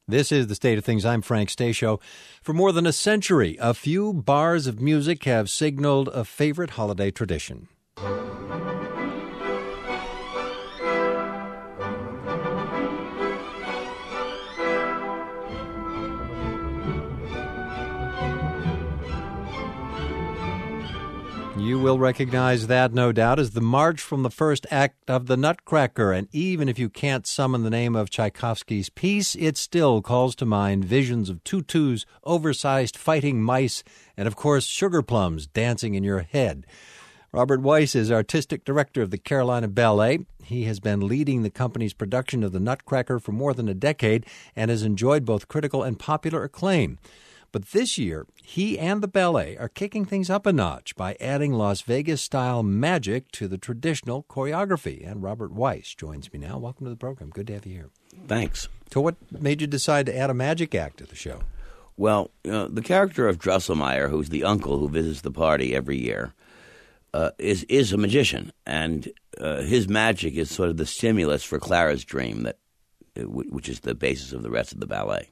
This is The State of Things. I'm Frank Stasio. For more than a century, a few bars of music have signaled a favorite holiday tradition. You will recognize that, no doubt, as the march from the first act of the Nutcracker. And even if you can't summon the name of Tchaikovsky's piece, it still calls to mind visions of tutus, oversized fighting mice, and, of course, sugar plums dancing in your head. Robert Weiss is artistic director of the Carolina Ballet. He has been leading the company's production of the Nutcracker for more than a decade and has enjoyed both critical and popular acclaim. But this year, he and the ballet are kicking things up a notch by adding Las Vegas-style magic to the traditional choreography. And Robert Weiss joins me now. Welcome to the program. Good to have you here. Thanks. So what made you decide to add a magic act to the show? Well, the character of Drosselmeyer, who's the uncle who visits the party every year, is a magician. And his magic is sort of the stimulus for Clara's dream, which is the basis of the rest of the ballet.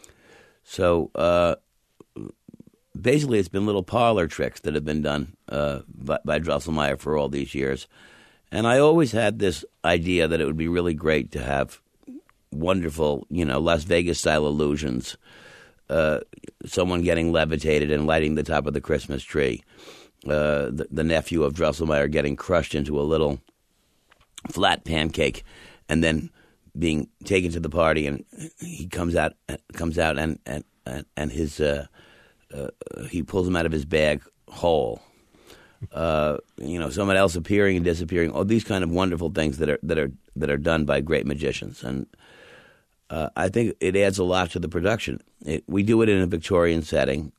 So basically, it's been little parlor tricks that have been done by Drosselmeyer for all these years. And I always had this idea that it would be really great to have wonderful, Las Vegas-style illusions, someone getting levitated and lighting the top of the Christmas tree, the nephew of Drosselmeyer getting crushed into a little flat pancake and then being taken to the party, and he comes out and his he pulls him out of his bag whole. Someone else appearing and disappearing. All these kind of wonderful things that are done by great magicians, and I think it adds a lot to the production. We do it in a Victorian setting.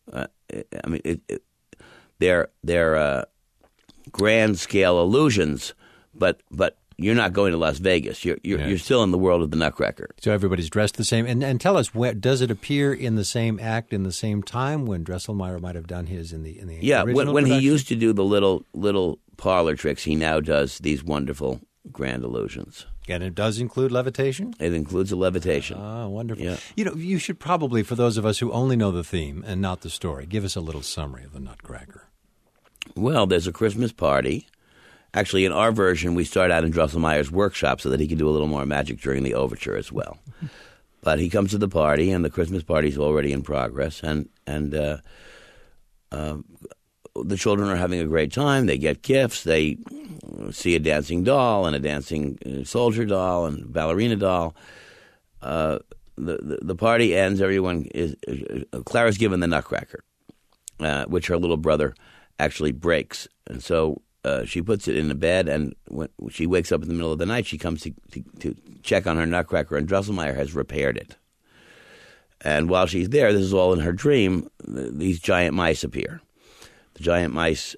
They're grand scale illusions, but you're not going to Las Vegas. You're still in the world of the Nutcracker. So everybody's dressed the same. And tell us, does it appear in the same act in the same time when Drosselmeyer might have done his in the original when production? he used to do the little parlor tricks, he now does these wonderful grand illusions. And it does include levitation? It includes a levitation. Ah, wonderful. Yeah. You should probably, for those of us who only know the theme and not the story, give us a little summary of the Nutcracker. Well, there's a Christmas party. Actually, in our version, we start out in Drosselmeyer's workshop so that he can do a little more magic during the overture as well. But he comes to the party, and the Christmas party's already in progress, and the children are having a great time. They get gifts. They see a dancing doll and a dancing soldier doll and ballerina doll. The party ends. Everyone is Clara's given the Nutcracker, which her little brother actually breaks, and so she puts it in the bed, and when she wakes up in the middle of the night, she comes to check on her Nutcracker, and Drosselmeyer has repaired it. And while she's there, this is all in her dream, these giant mice appear. The giant mice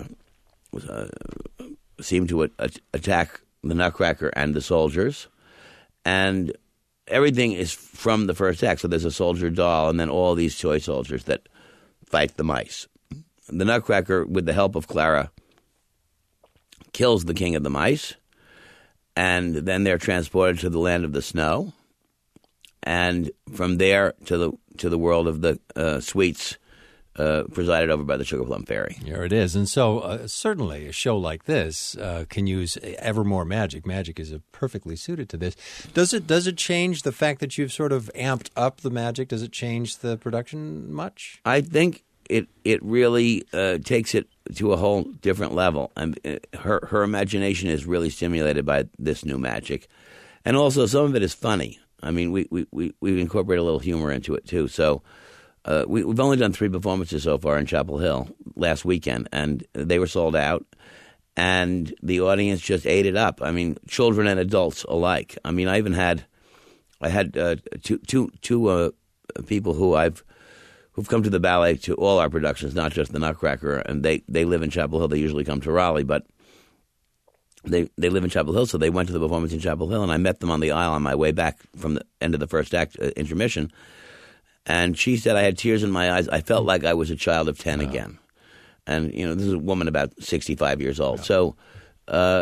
seem to attack the Nutcracker and the soldiers, and everything is from the first act. So there's a soldier doll, and then all these toy soldiers that fight the mice. The Nutcracker, with the help of Clara, kills the king of the mice, and then they're transported to the land of the snow, and from there to the world of the sweets, presided over by the Sugar Plum Fairy. Here it is. And so certainly a show like this can use ever more magic. Magic is perfectly suited to this. Does it change the fact that you've sort of amped up the magic? Does it change the production much? I think it really takes it to a whole different level. And her imagination is really stimulated by this new magic, and also some of it is funny. I mean, we incorporate a little humor into it too. So we've only done 3 performances so far in Chapel Hill last weekend, and they were sold out, and the audience just ate it up. I mean, children and adults alike. I mean, I had two people who've come to the ballet to all our productions, not just the Nutcracker, and they live in Chapel Hill. They usually come to Raleigh, but they live in Chapel Hill, so they went to the performance in Chapel Hill, and I met them on the aisle on my way back from the end of the first act intermission, and she said I had tears in my eyes. I felt like I was a child of 10 again. And, this is a woman about 65 years old. Wow. So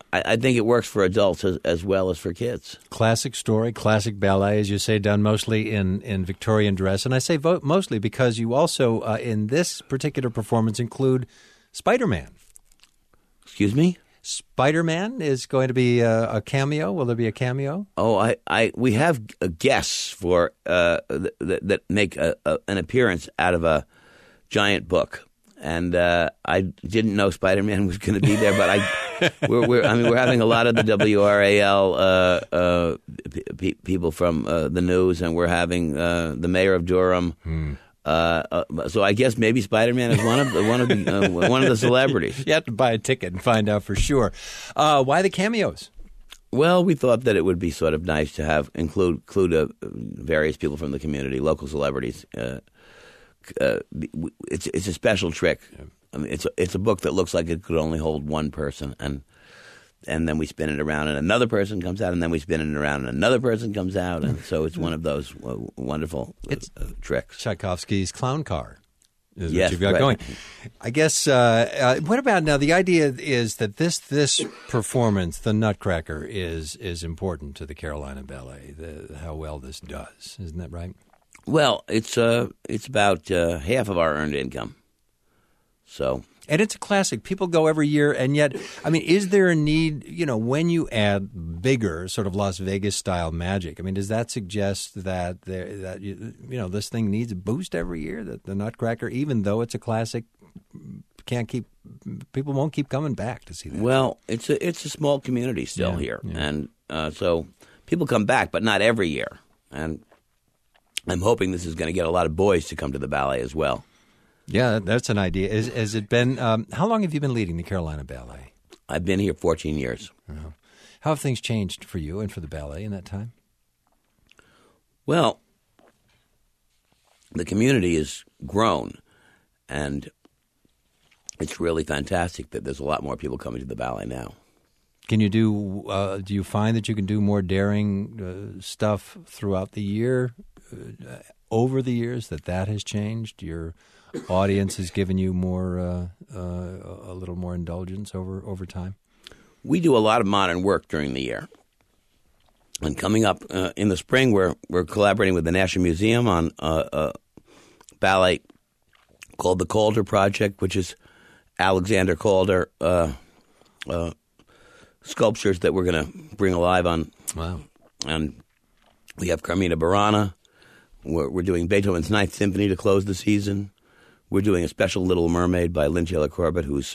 I think it works for adults as well as for kids. Classic story, classic ballet, as you say, done mostly in Victorian dress. And I say mostly because you also, in this particular performance, include Spider-Man. Excuse me? Spider-Man is going to be a cameo. Will there be a cameo? Oh, we have guests for that make an appearance out of a giant book. And I didn't know Spider-Man was going to be there, but we're having a lot of the WRAL people from the news, and we're having the mayor of Durham. So I guess maybe Spider-Man is one of the celebrities. You have to buy a ticket and find out for sure. Why the cameos? Well, we thought that it would be sort of nice to include various people from the community, local celebrities. It's a special trick. I mean, it's a book that looks like it could only hold one person, and then we spin it around, and another person comes out, and then we spin it around, and another person comes out, and so it's one of those wonderful tricks. Tchaikovsky's Clown Car is yes, what you've got right. going. I guess. What about now? The idea is that this performance, the Nutcracker, is important to the Carolina Ballet. How well this does, isn't that right? Well, it's about half of our earned income. So, and it's a classic. People go every year, and yet, I mean, is there a need? When you add bigger, sort of Las Vegas style magic, I mean, does that suggest that this thing needs a boost every year? That the Nutcracker, even though it's a classic, people won't keep coming back to see that. Well, it's a small community still here, and so people come back, but not every year, and I'm hoping this is going to get a lot of boys to come to the ballet as well. Yeah, that's an idea. Has it been? How long have you been leading the Carolina Ballet? I've been here 14 years. Oh. How have things changed for you and for the ballet in that time? Well, the community has grown, and it's really fantastic that there's a lot more people coming to the ballet now. Can you do you find that you can do more daring stuff throughout the year? Over the years, that has changed? Your audience has given you more, a little more indulgence over time? We do a lot of modern work during the year. And coming up in the spring, we're collaborating with the National Museum on a ballet called the Calder Project, which is Alexander Calder sculptures that we're going to bring alive on. Wow. And we have Carmina Burana. We're doing Beethoven's Ninth Symphony to close the season. We're doing a special Little Mermaid by Lynn Taylor Corbett, who's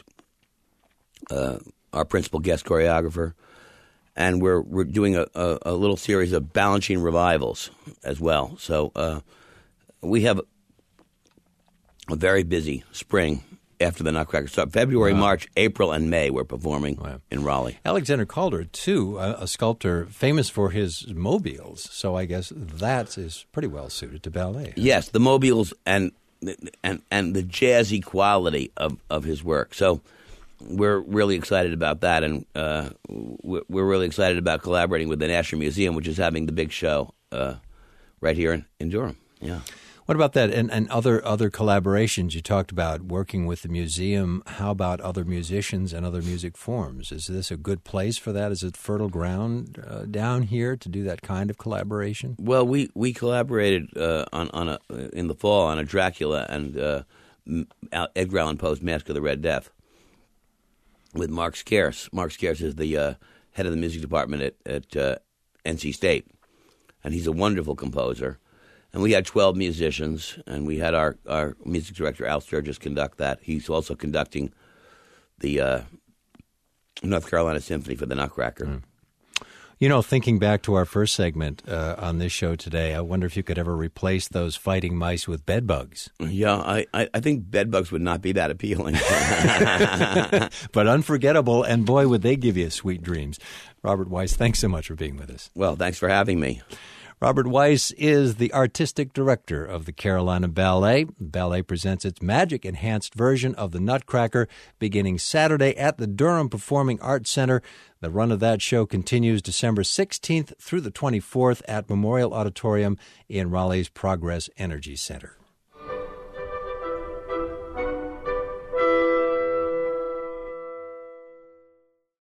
our principal guest choreographer. And we're doing a little series of Balanchine revivals as well. So we have a very busy spring after the Nutcracker. So February, March, April, and May we're performing in Raleigh. Alexander Calder, too, a sculptor famous for his mobiles. So I guess that is pretty well suited to ballet. Yes, the mobiles and the jazzy quality of his work. So we're really excited about that, and we're really excited about collaborating with the National Museum, which is having the big show right here in Durham. Yeah. What about that and other collaborations? You talked about working with the museum. How about other musicians and other music forms? Is this a good place for that? Is it fertile ground down here to do that kind of collaboration? Well, we collaborated in the fall on a Dracula and Edgar Allan Poe's Mask of the Red Death with Mark Scarce. Mark Scarce is the head of the music department at NC State, and he's a wonderful composer. And we had 12 musicians, and we had our music director, Al Sturgis, conduct that. He's also conducting the North Carolina Symphony for the Nutcracker. Mm. You know, thinking back to our first segment on this show today, I wonder if you could ever replace those fighting mice with bedbugs. Yeah, I think bedbugs would not be that appealing. But unforgettable, and boy, would they give you sweet dreams. Robert Weiss, thanks so much for being with us. Well, thanks for having me. Robert Weiss is the artistic director of the Carolina Ballet. The ballet presents its magic-enhanced version of the Nutcracker beginning Saturday at the Durham Performing Arts Center. The run of that show continues December 16th through the 24th at Memorial Auditorium in Raleigh's Progress Energy Center.